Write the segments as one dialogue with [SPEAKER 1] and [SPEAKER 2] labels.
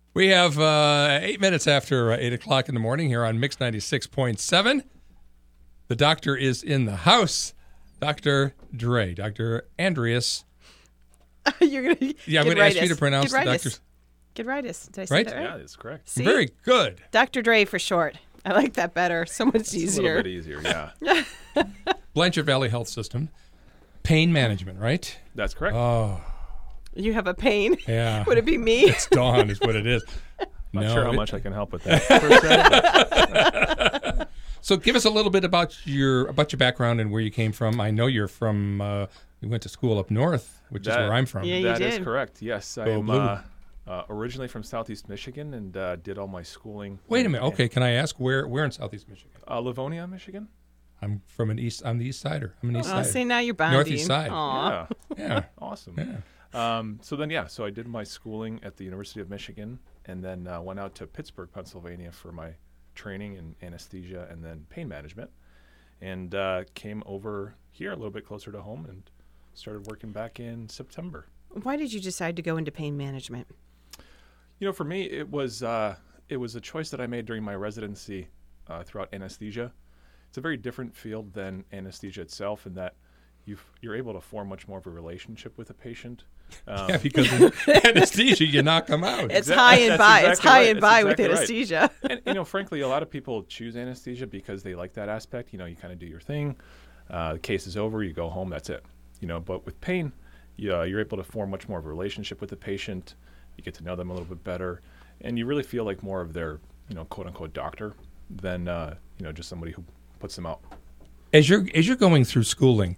[SPEAKER 1] We have 8 minutes after 8 o'clock in the morning here on Mix 96.7. The doctor is in the house. Dr. Dre, Dr. Andreas.
[SPEAKER 2] You're gonna,
[SPEAKER 1] Yeah, I'm going to ask you to pronounce the doctor's.
[SPEAKER 2] Gidritis. Did I say
[SPEAKER 1] Right?
[SPEAKER 2] that right?
[SPEAKER 3] Yeah, that's correct.
[SPEAKER 2] See?
[SPEAKER 1] Very good.
[SPEAKER 2] Dr. Dre for short. I like that better. So much
[SPEAKER 3] It's a little
[SPEAKER 2] easier.
[SPEAKER 3] bit easier, yeah.
[SPEAKER 1] Blanchard Valley Health System. Pain management, right?
[SPEAKER 3] That's correct.
[SPEAKER 1] Oh,
[SPEAKER 2] You have a pain.
[SPEAKER 1] yeah.
[SPEAKER 2] Would it be me?
[SPEAKER 1] It's dawn is what it is.
[SPEAKER 3] Not sure how much I can help with that. per se.
[SPEAKER 1] So give us a little bit about your background and where you came from. I know you're from, you went to school up north, which is where I'm from.
[SPEAKER 2] Yeah, you
[SPEAKER 3] That is
[SPEAKER 2] did.
[SPEAKER 3] correct. Yes, I
[SPEAKER 1] Go
[SPEAKER 3] am
[SPEAKER 1] Blue.
[SPEAKER 3] originally from Southeast Michigan and did all my schooling.
[SPEAKER 1] Wait a minute. Okay, can I ask where in Southeast Michigan?
[SPEAKER 3] Livonia, Michigan.
[SPEAKER 1] I'm from I'm the East Sider. I'm an East
[SPEAKER 2] Oh,
[SPEAKER 1] Sider.
[SPEAKER 2] see, now you're bonding.
[SPEAKER 1] Northeast side.
[SPEAKER 2] Aw.
[SPEAKER 3] Yeah,
[SPEAKER 1] Yeah.
[SPEAKER 3] awesome.
[SPEAKER 1] Yeah.
[SPEAKER 3] So I did my schooling at the University of Michigan and then went out to Pittsburgh, Pennsylvania for my training in anesthesia and then pain management, and came over here a little bit closer to home and started working back in September.
[SPEAKER 2] Why did you decide to go into pain management?
[SPEAKER 3] You know, for me, it was a choice that I made during my residency throughout anesthesia. It's a very different field than anesthesia itself in that you're able to form much more of a relationship with a patient.
[SPEAKER 1] Yeah, because in anesthesia, you knock them out.
[SPEAKER 2] It's
[SPEAKER 3] Exact-
[SPEAKER 2] high and
[SPEAKER 3] that's
[SPEAKER 2] by.
[SPEAKER 3] exactly
[SPEAKER 2] It's high
[SPEAKER 3] right.
[SPEAKER 2] and
[SPEAKER 3] That's
[SPEAKER 2] by with
[SPEAKER 3] exactly right.
[SPEAKER 2] anesthesia.
[SPEAKER 3] And, you know, frankly, a lot of people choose anesthesia because they like that aspect. You know, you kind of do your thing. The case is over. You go home. That's it. You know, but with pain, you're able to form much more of a relationship with the patient. You get to know them a little bit better. And you really feel like more of their, you know, quote unquote doctor than, you know, just somebody who puts them out.
[SPEAKER 1] As you're going through schooling,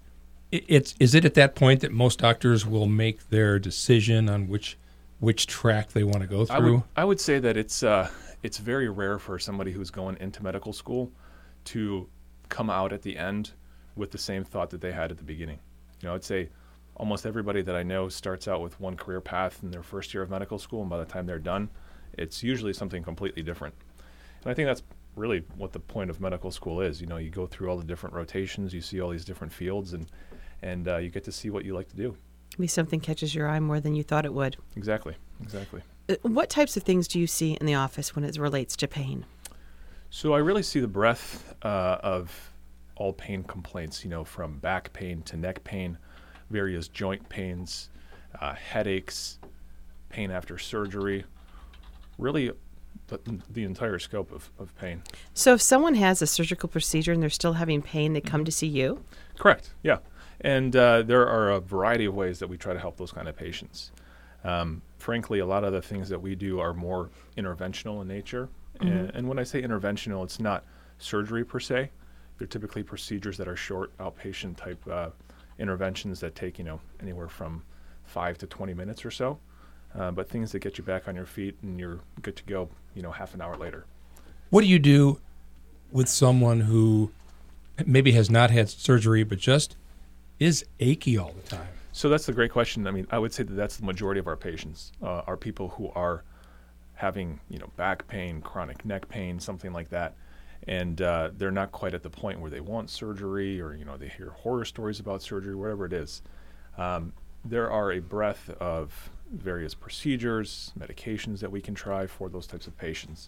[SPEAKER 1] is it at that point that most doctors will make their decision on which track they want to go through?
[SPEAKER 3] I would say that it's very rare for somebody who's going into medical school to come out at the end with the same thought that they had at the beginning. You know, I'd say almost everybody that I know starts out with one career path in their first year of medical school, and by the time they're done, it's usually something completely different. And I think that's really what the point of medical school is. You know, you go through all the different rotations, you see all these different fields, and you get to see what you like to do.
[SPEAKER 2] Maybe something catches your eye more than you thought it would.
[SPEAKER 3] Exactly.
[SPEAKER 2] What types of things do you see in the office when it relates to pain?
[SPEAKER 3] So I really see the breadth of all pain complaints, you know, from back pain to neck pain, various joint pains, headaches, pain after surgery, really the entire scope of pain.
[SPEAKER 2] So if someone has a surgical procedure and they're still having pain, they come to see you?
[SPEAKER 3] Correct, yeah. And there are a variety of ways that we try to help those kind of patients. Frankly, a lot of the things that we do are more interventional in nature. And when I say interventional, it's not surgery per se. They're typically procedures that are short, outpatient type interventions that take, you know, anywhere from 5 to 20 minutes or so. But things that get you back on your feet and you're good to go, you know, half an hour later.
[SPEAKER 1] What do you do with someone who maybe has not had surgery but just is achy all the time?
[SPEAKER 3] So that's a great question. I mean, I would say that that's the majority of our patients are people who are having, you know, back pain, chronic neck pain, something like that. And they're not quite at the point where they want surgery or, you know, they hear horror stories about surgery, whatever it is. There are a breadth of various procedures, medications that we can try for those types of patients.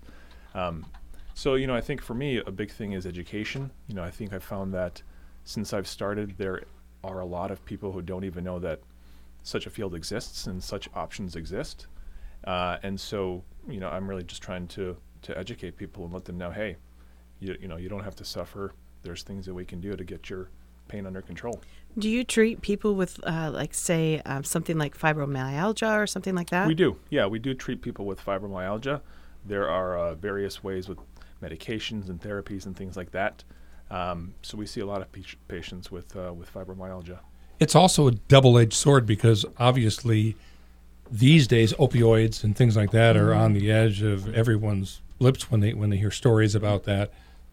[SPEAKER 3] So, you know, I think for me, a big thing is education. You know, I think I've found that since I've started, there are a lot of people who don't even know that such a field exists and such options exist. And so, you know, I'm really just trying to educate people and let them know, hey, you know, you don't have to suffer. There's things that we can do to get your pain under control.
[SPEAKER 2] Do you treat people with, like, say, something like fibromyalgia or something like that?
[SPEAKER 3] We do. Yeah, we do treat people with fibromyalgia. There are various ways with medications and therapies and things like that. So we see a lot of patients with fibromyalgia.
[SPEAKER 1] It's also a double-edged sword because obviously these days opioids and things like that are on the edge of everyone's lips when they hear stories about that.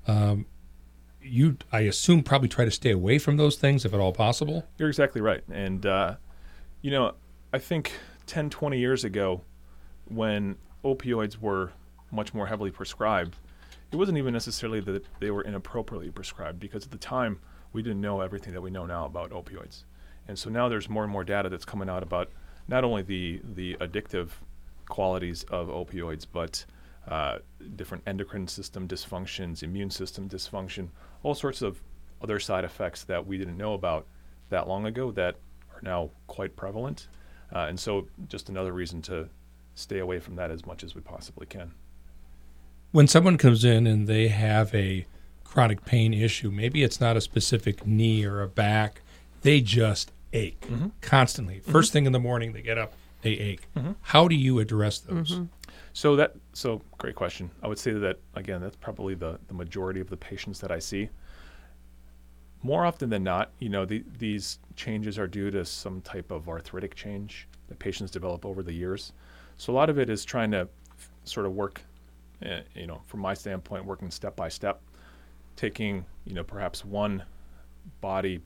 [SPEAKER 1] You, I assume, probably try to stay away from those things if at all possible.
[SPEAKER 3] You're exactly right. And, you know, I think 10, 20 years ago when opioids were much more heavily prescribed, it wasn't even necessarily that they were inappropriately prescribed because at the time we didn't know everything that we know now about opioids. And so now there's more and more data that's coming out about not only the addictive qualities of opioids, but different endocrine system dysfunctions, immune system dysfunction, all sorts of other side effects that we didn't know about that long ago that are now quite prevalent. And so just another reason to stay away from that as much as we possibly can.
[SPEAKER 1] When someone comes in and they have a chronic pain issue, maybe it's not a specific knee or a back, they just ache constantly. First thing in the morning, they get up, they ache. How do you address those?
[SPEAKER 3] So great question. I would say that, again, that's probably the majority of the patients that I see. More often than not, these changes are due to some type of arthritic change that patients develop over the years. So a lot of it is trying to sort of work, from my standpoint, working step by step, taking, perhaps one body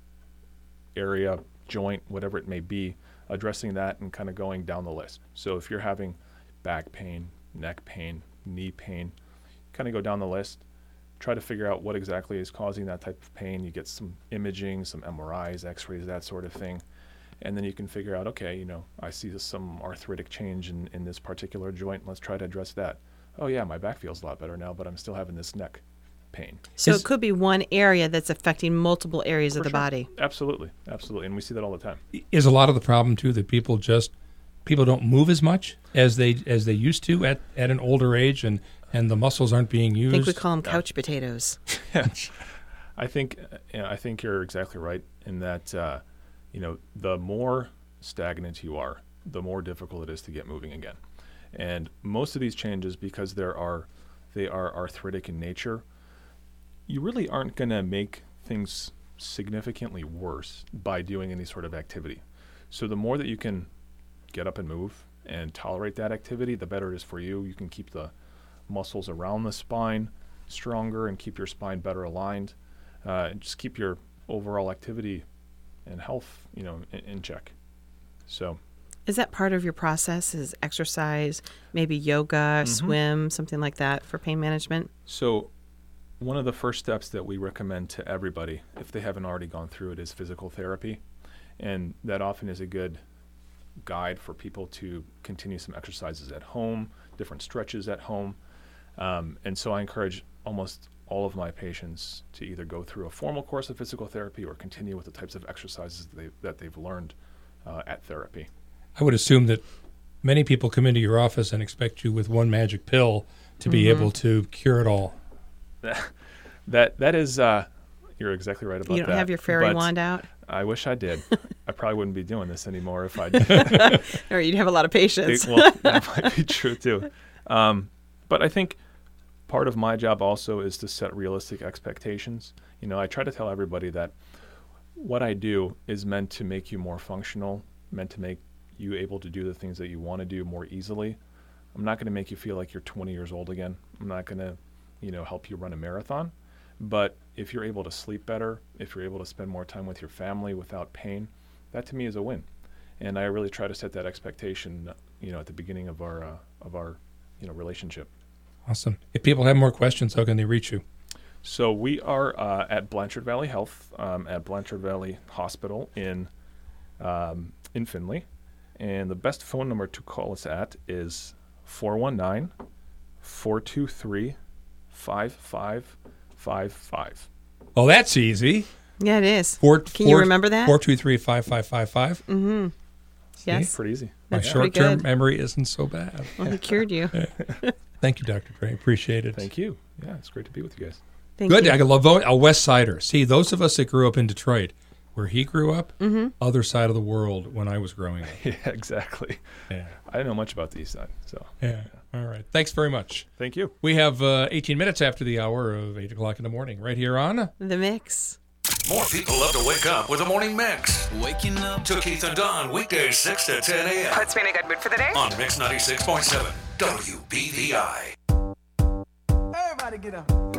[SPEAKER 3] area, joint, whatever it may be, addressing that and kind of going down the list. So if you're having back pain, neck pain, knee pain, kind of go down the list, try to figure out what exactly is causing that type of pain. You get some imaging, some MRIs, x-rays, that sort of thing. And then you can figure out, okay, I see some arthritic change in this particular joint. Let's try to address that. Oh yeah, my back feels a lot better now, but I'm still having this neck pain.
[SPEAKER 2] So it could be one area that's affecting multiple areas of the body.
[SPEAKER 3] Absolutely. And we see that all the time.
[SPEAKER 1] Is a lot of the problem too that people don't move as much as they used to at an older age, and the muscles aren't being used?
[SPEAKER 2] I think we call them couch potatoes.
[SPEAKER 3] I think you're exactly right in that the more stagnant you are, the more difficult it is to get moving again. And most of these changes, because they are arthritic in nature, you really aren't going to make things significantly worse by doing any sort of activity. So the more that you can get up and move and tolerate that activity, the better it is for you. You can keep the muscles around the spine stronger and keep your spine better aligned, and just keep your overall activity and health, in check. So,
[SPEAKER 2] is that part of your process? Is exercise, maybe yoga, swim, something like that for pain management?
[SPEAKER 3] So, one of the first steps that we recommend to everybody, if they haven't already gone through it, is physical therapy, and that often is a good guide for people to continue some exercises at home, different stretches at home. And so I encourage almost all of my patients to either go through a formal course of physical therapy or continue with the types of exercises that they've learned at therapy.
[SPEAKER 1] I would assume that many people come into your office and expect you with one magic pill to be able to cure it all.
[SPEAKER 3] That is, you're exactly right about that.
[SPEAKER 2] You don't have your fairy wand out?
[SPEAKER 3] I wish I did. I probably wouldn't be doing this anymore if I did.
[SPEAKER 2] Or you'd have a lot of patience.
[SPEAKER 3] That might be true too. But I think part of my job also is to set realistic expectations. I try to tell everybody that what I do is meant to make you more functional, meant to make you able to do the things that you want to do more easily. I'm not going to make you feel like you're 20 years old again. I'm not going to, help you run a marathon. But if you're able to sleep better, if you're able to spend more time with your family without pain, that to me is a win. And I really try to set that expectation, at the beginning of our relationship.
[SPEAKER 1] Awesome. If people have more questions, how can they reach you?
[SPEAKER 3] So we are at Blanchard Valley Health, at Blanchard Valley Hospital in Findlay. And the best phone number to call us at is 419-423-5555.
[SPEAKER 1] Oh, that's easy.
[SPEAKER 2] Yeah, it is. Can you remember that?
[SPEAKER 1] 423-5555.
[SPEAKER 2] Mm-hmm. Yes.
[SPEAKER 3] Pretty easy.
[SPEAKER 1] My short-term memory isn't so bad.
[SPEAKER 2] Well, he cured you.
[SPEAKER 1] Thank you, Dr. Gray. Appreciate it.
[SPEAKER 3] Thank you. Yeah, it's great to be with you guys.
[SPEAKER 1] Good. I love a West Sider. See, those of us that grew up in Detroit, where he grew up, other side of the world when I was growing up.
[SPEAKER 3] Yeah, exactly. Yeah. I didn't know much about the East Side. So.
[SPEAKER 1] Yeah. All right. Thanks very much.
[SPEAKER 3] Thank you.
[SPEAKER 1] We have 18 minutes after the hour of 8 o'clock in the morning, right here on
[SPEAKER 2] The Mix.
[SPEAKER 4] More people love to wake up with a morning mix. Waking up to Keith and Don, weekdays 6 to 10 a.m.
[SPEAKER 5] Puts me in a good mood for the day.
[SPEAKER 4] On Mix 96.7 WBVI.
[SPEAKER 6] Everybody get up.